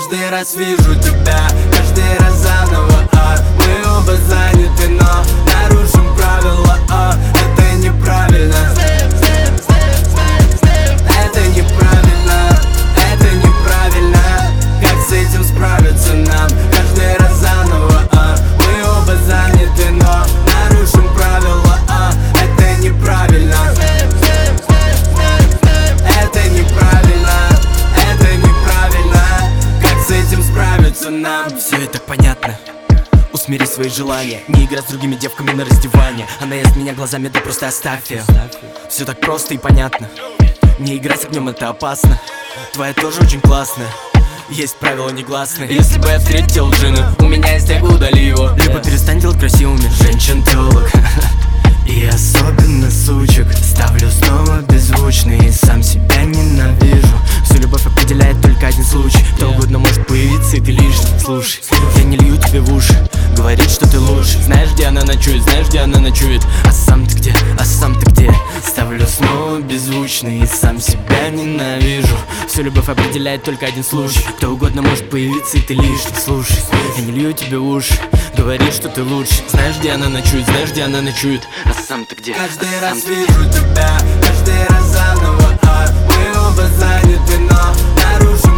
Каждый раз вижу тебя, каждый раз заново, мы оба заняты, но нарушим правила, это неправильно. Это неправильно, это неправильно. Как с этим справиться нам? Каждый раз заново, мы оба заняты, но нарушим правила, это неправильно. Это неправильно, это неправильно. Как с этим справиться нам? Все и так понятно. Усмири свои желания, не играй с другими девками на раздевание. Она ест меня глазами, да просто оставь ее. Все так просто и понятно. Не играть с огнем, это опасно. Твоя тоже очень классная. Есть правила негласные. Если бы я встретил джина, у меня есть эго, удали его. Либо перестань делать красивыми женщин-телок. И особенно сучек ставлю снова беззвучный, и сам себя ненавижу. Всю любовь определяет только один случай. Кто угодно может появиться, и ты лишний. Слушай, я не лью тебе в уши, говорит, что ты лучше. Знаешь, где она ночует, знаешь, где она ночует. А сам ты где, а сам ты где? Ставлю снова беззвучный, и сам себя ненавижу. Всю любовь определяет только один случай. Кто угодно может появиться, и ты лишний. Слушай, я не лью тебе в уши, говорит, что ты лучше. Знаешь, где она ночует, знаешь, где она ночует. А сам ты где? Каждый раз вижу тебя, каждый раз заново, мы оба заняты, но нарушим